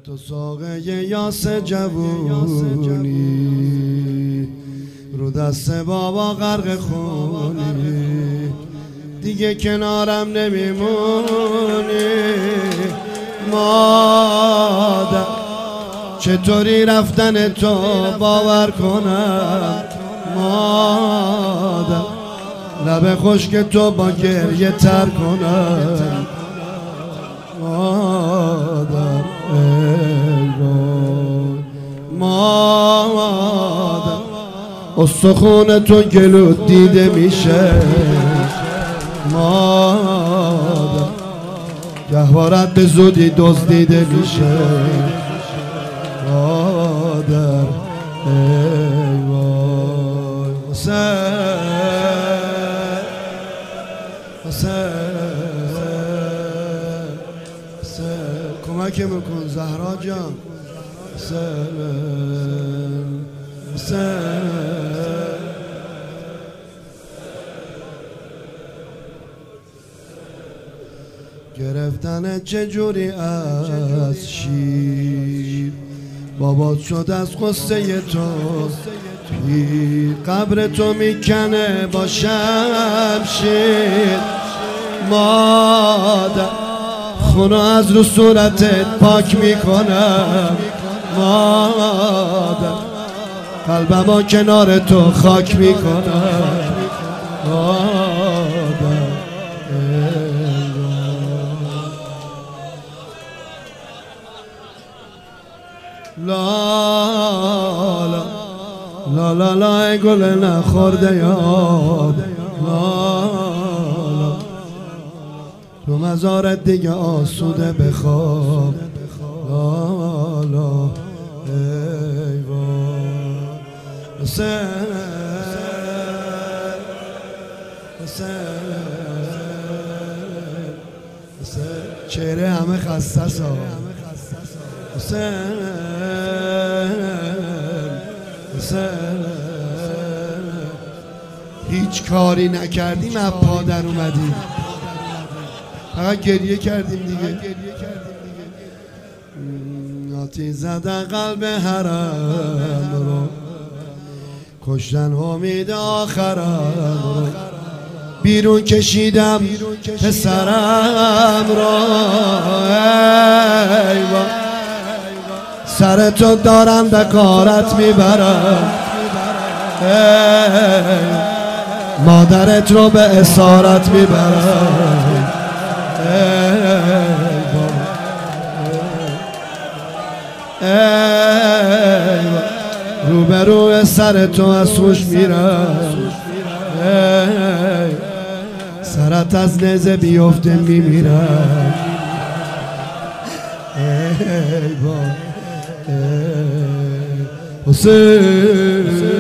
تو ساقه یاس جوونی رو دست بابا غرق خونی دیگه کنارم نمیمونی مادر چطوری رفتن تو باور کنم مادر لب خشک تو با گریه تر کنم مادر ای وای مادر استخون تو گلو دیده میشه مادر گهوارت به زودی دزدیده میشه مادر ای وای کمک میکن زهرا جان گرفتن چجوری از شیر بابات شد از قصه تو پیر قبر تو میکنه با شمشیر مادر خونو از رو صورتت پاک میکنم مادر قلبمو کنار تو خاک میکنم مادر لا لا لا لا لا گل نخورده یاد لا لا تو مزارت دیگه آسوده بخواب لا لا ای وای چهره همه خسته سا هیچ کاری نکردیم از پا در اومدیم فقط گریه کردیم دیگه آتیش زدن قلب حرم رو کشتن امید آخرم رو بیرون کشیدم پسرم رو ای وای سر تو دارم به کارت میبرم مادرت رو به اسارت میبرم روبرو سر تو از خوش میرم سرت از نزه بیفته میمیرم ای با حسین